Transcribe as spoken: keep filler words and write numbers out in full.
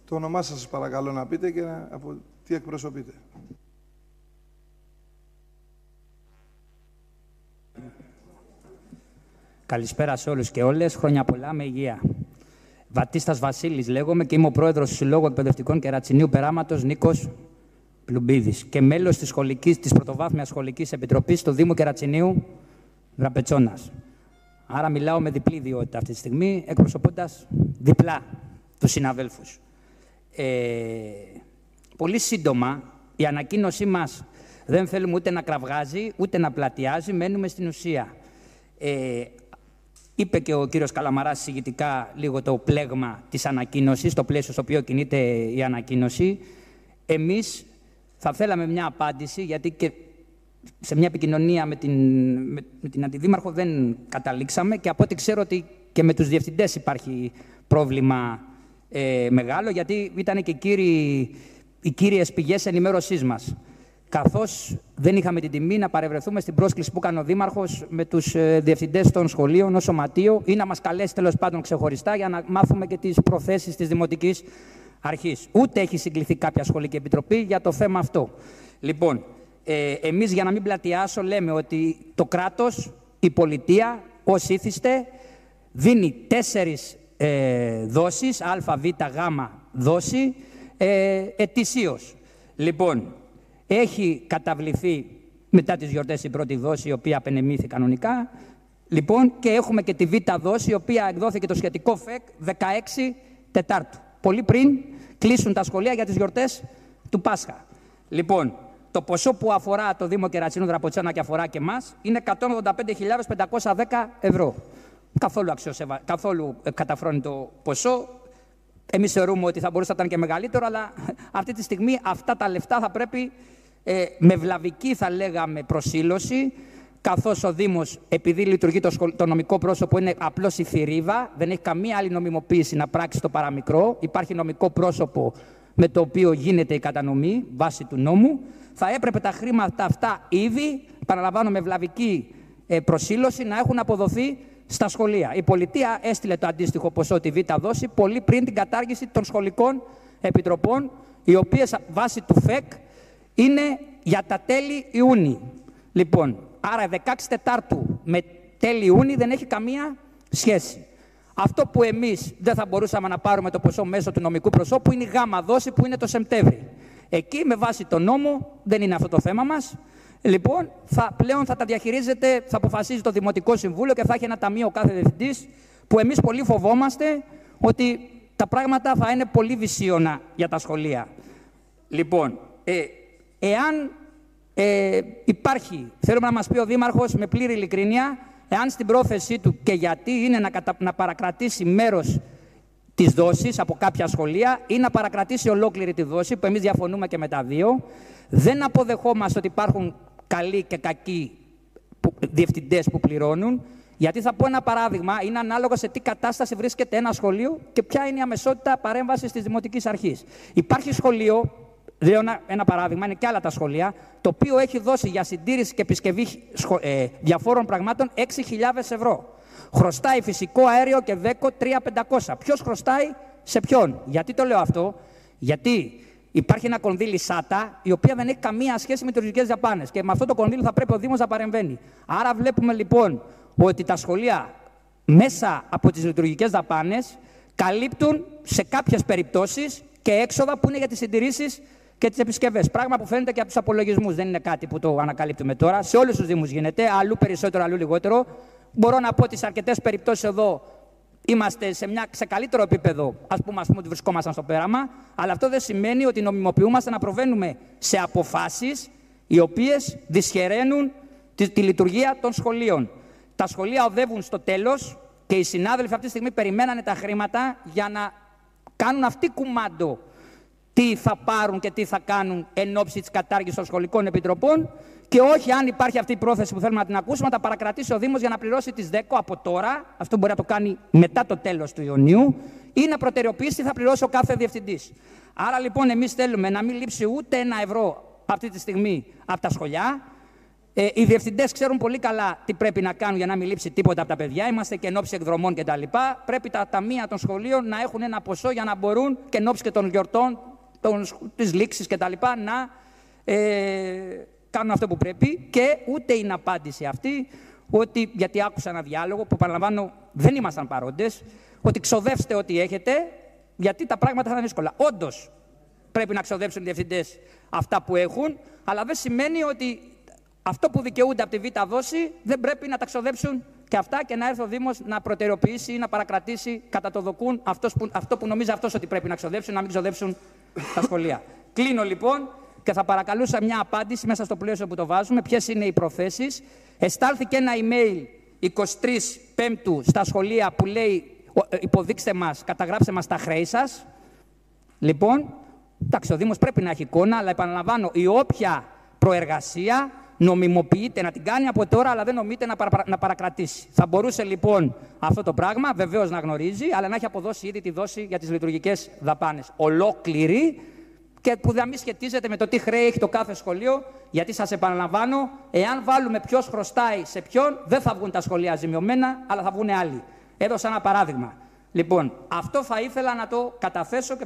Το όνομά σας παρακαλώ να πείτε και να, από τι εκπροσωπείτε. Καλησπέρα σε όλους και όλες. Χρόνια πολλά με υγεία. Βατίστας Βασίλης λέγομαι και είμαι ο πρόεδρος του Συλλόγου Εκπαιδευτικών Κερατσινίου Περάματος Νίκος Πλουμπίδης και μέλος της, σχολικής, της Πρωτοβάθμιας Σχολικής Επιτροπής του Δήμου Κερατσινίου Δραπετσώνας. Άρα μιλάω με διπλή ιδιότητα αυτή τη στιγμή, εκπροσωπώντας διπλά τους συναδέλφους. Ε, πολύ σύντομα, η ανακοίνωσή μας δεν θέλουμε ούτε να κραυγάζει, ούτε να πλατιάζει, μένουμε στην ουσία. Ε, είπε και ο κύριος Καλαμαράς συγητικά λίγο το πλέγμα της ανακοίνωσης, το πλαίσιο στο οποίο κινείται η ανακοίνωση. Εμείς θα θέλαμε μια απάντηση, γιατί και σε μια επικοινωνία με την, με, με την Αντιδήμαρχο δεν καταλήξαμε και από ό,τι ξέρω ότι και με τους διευθυντές υπάρχει πρόβλημα ε, μεγάλο, γιατί ήταν και κύριοι, οι κύριες πηγές ενημέρωσής μας. Καθώς δεν είχαμε την τιμή να παρευρεθούμε στην πρόσκληση που έκανε ο Δήμαρχος με τους ε, διευθυντές των σχολείων ως σωματείο ή να μας καλέσει τέλος πάντων ξεχωριστά για να μάθουμε και τις προθέσεις της Δημοτικής Αρχής. Ούτε έχει συγκληθεί κάποια σχολική επιτροπή για το θέμα αυτό. Λοιπόν, ε, εμείς για να μην πλατιάσω λέμε ότι το κράτος, η πολιτεία, ως ήθιστε, δίνει τέσσερις ε, δόσεις, α, β, γ δόση, ε, ετησίως. Λοιπόν, έχει καταβληθεί μετά τις γιορτές η πρώτη δόση, η οποία απενεμήθη κανονικά. Λοιπόν, και έχουμε και τη β' δόση, η οποία εκδόθηκε το σχετικό ΦΕΚ δεκαέξι Τετάρτου. Πολύ πριν κλείσουν τα σχολεία για τις γιορτές του Πάσχα. Λοιπόν, το ποσό που αφορά το Δήμο Κερατσινίου Δραπετσώνα και αφορά και εμάς είναι εκατόν ογδόντα πέντε χιλιάδες πεντακόσια δέκα ευρώ. Καθόλου, αξιοσεβα... Καθόλου καταφρόνητο ποσό. Εμείς θεωρούμε ότι θα μπορούσε να ήταν και μεγαλύτερο, αλλά αυτή τη στιγμή αυτά τα λεφτά θα πρέπει ε, με βλαβική, θα λέγαμε, προσήλωση, καθώς ο Δήμος, επειδή λειτουργεί το, σχολ... το νομικό πρόσωπο, είναι απλώς η θηρίδα, δεν έχει καμία άλλη νομιμοποίηση να πράξει το παραμικρό, υπάρχει νομικό πρόσωπο με το οποίο γίνεται η κατανομή βάσει του νόμου, θα έπρεπε τα χρήματα αυτά ήδη, παραλαμβάνω με βλαβική ε, προσήλωση, να έχουν αποδοθεί στα σχολεία. Η πολιτεία έστειλε το αντίστοιχο ποσό, τη β' δόση, πολύ πριν την κατάργηση των σχολικών επιτροπών, οι οποίες βάσει του ΦΕΚ είναι για τα τέλη Ιούνιου. Λοιπόν, άρα δεκαέξι Τετάρτου με τέλη Ιούνιου δεν έχει καμία σχέση. Αυτό που εμείς δεν θα μπορούσαμε να πάρουμε το ποσό μέσω του νομικού προσώπου είναι η γάμα δόση που είναι το Σεπτέμβρη. Εκεί με βάση τον νόμο δεν είναι αυτό το θέμα μας. Λοιπόν, θα, πλέον θα τα διαχειρίζεται, θα αποφασίζει το Δημοτικό Συμβούλιο και θα έχει ένα ταμείο κάθε διευθυντής, που εμείς πολύ φοβόμαστε ότι τα πράγματα θα είναι πολύ βυσίωνα για τα σχολεία. Λοιπόν, ε, εάν ε, υπάρχει, θέλουμε να μας πει ο Δήμαρχος με πλήρη ειλικρίνεια, εάν στην πρόθεσή του και γιατί είναι να, κατα, να παρακρατήσει μέρος της δόσης από κάποια σχολεία ή να παρακρατήσει ολόκληρη τη δόση, που εμείς διαφωνούμε και με τα δύο, δεν αποδεχόμαστε ότι υπάρχουν καλοί και κακοί διευθυντές που πληρώνουν, γιατί θα πω ένα παράδειγμα, είναι ανάλογα σε τι κατάσταση βρίσκεται ένα σχολείο και ποια είναι η αμεσότητα παρέμβασης της Δημοτικής Αρχής. Υπάρχει σχολείο, λέω ένα, ένα παράδειγμα, είναι και άλλα τα σχολεία, το οποίο έχει δώσει για συντήρηση και επισκευή σχο, ε, διαφόρων πραγμάτων έξι χιλιάδες ευρώ. Χρωστάει φυσικό αέριο και δέκο τρεις χιλιάδες πεντακόσια. Ποιος χρωστάει σε ποιον? Γιατί το λέω αυτό? Γιατί υπάρχει ένα κονδύλι ΣΑΤΑ, η οποία δεν έχει καμία σχέση με τις λειτουργικές δαπάνες. Και με αυτό το κονδύλι θα πρέπει ο Δήμος να παρεμβαίνει. Άρα βλέπουμε λοιπόν ότι τα σχολεία μέσα από τις λειτουργικές δαπάνες καλύπτουν σε κάποιες περιπτώσεις και έξοδα που είναι για τις συντηρήσεις και τις επισκευές. Πράγμα που φαίνεται και από τους απολογισμούς. Δεν είναι κάτι που το ανακαλύπτουμε τώρα. Σε όλους τους Δήμους γίνεται, αλλού περισσότερο, αλλού λιγότερο. Μπορώ να πω ότι σε αρκετές περιπτώσεις εδώ είμαστε σε, μια, σε καλύτερο επίπεδο, ας πούμε, ας πούμε ότι βρισκόμασταν στο πέραμα, αλλά αυτό δεν σημαίνει ότι νομιμοποιούμαστε να προβαίνουμε σε αποφάσεις οι οποίες δυσχεραίνουν τη, τη λειτουργία των σχολείων. Τα σχολεία οδεύουν στο τέλος και οι συνάδελφοι αυτή τη στιγμή περιμένανε τα χρήματα για να κάνουν αυτοί κουμάντο τι θα πάρουν και τι θα κάνουν εν ώψη της κατάργησης των σχολικών επιτροπών, και όχι, αν υπάρχει αυτή η πρόθεση που θέλουμε να την ακούσουμε, να τα παρακρατήσει ο Δήμος για να πληρώσει τις δέκο από τώρα, αυτό μπορεί να το κάνει μετά το τέλος του Ιουνίου, ή να προτεραιοποιήσει τι θα πληρώσει ο κάθε διευθυντής. Άρα λοιπόν εμείς θέλουμε να μην λείψει ούτε ένα ευρώ αυτή τη στιγμή από τα σχολιά, Ε, οι διευθυντές ξέρουν πολύ καλά τι πρέπει να κάνουν για να μην λείψει τίποτα από τα παιδιά. Είμαστε και εν ώψη εκδρομών κτλ. Πρέπει τα ταμεία των σχολείων να έχουν ένα ποσό για να μπορούν και εν ώψη και των γιορτών, της λήξης κτλ. να ε, κάνουν αυτό που πρέπει. Και ούτε είναι απάντηση αυτή, ότι, γιατί άκουσα ένα διάλογο που παραλαμβάνω δεν ήμασταν παρόντες, ότι ξοδεύστε ό,τι έχετε, γιατί τα πράγματα θα είναι δύσκολα. Όντως πρέπει να ξοδέψουν οι διευθυντές αυτά που έχουν, αλλά δεν σημαίνει ότι αυτό που δικαιούνται από τη Β' δόση δεν πρέπει να τα ξοδέψουν και αυτά και να έρθει ο Δήμος να προτεραιοποιήσει ή να παρακρατήσει κατά το δοκούν αυτός που, αυτό που νομίζει αυτός ότι πρέπει να ξοδέψουν, να μην ξοδέψουν τα σχολεία. Κλείνω λοιπόν και θα παρακαλούσα μια απάντηση μέσα στο πλαίσιο που το βάζουμε, ποιες είναι οι προθέσεις. Εστάλθηκε ένα email εικοστή τρίτη Πέμπτου στα σχολεία που λέει υποδείξτε μας, καταγράψτε μας τα χρέη σας. Λοιπόν, εντάξει, ο Δήμος πρέπει να έχει εικόνα, αλλά επαναλαμβάνω, η όποια προεργασία νομιμοποιείται να την κάνει από τώρα, αλλά δεν νομίζεται να, παρα, να παρακρατήσει. Θα μπορούσε λοιπόν αυτό το πράγμα βεβαίως να γνωρίζει, αλλά να έχει αποδώσει ήδη τη δόση για τις λειτουργικές δαπάνες. Ολόκληρη και που δεν μη σχετίζεται με το τι χρέη έχει το κάθε σχολείο, γιατί σας επαναλαμβάνω, εάν βάλουμε ποιος χρωστάει σε ποιον, δεν θα βγουν τα σχολεία ζημιωμένα, αλλά θα βγουν άλλοι. Έδωσα ένα παράδειγμα. Λοιπόν, αυτό θα ήθελα να το καταθέσω. Και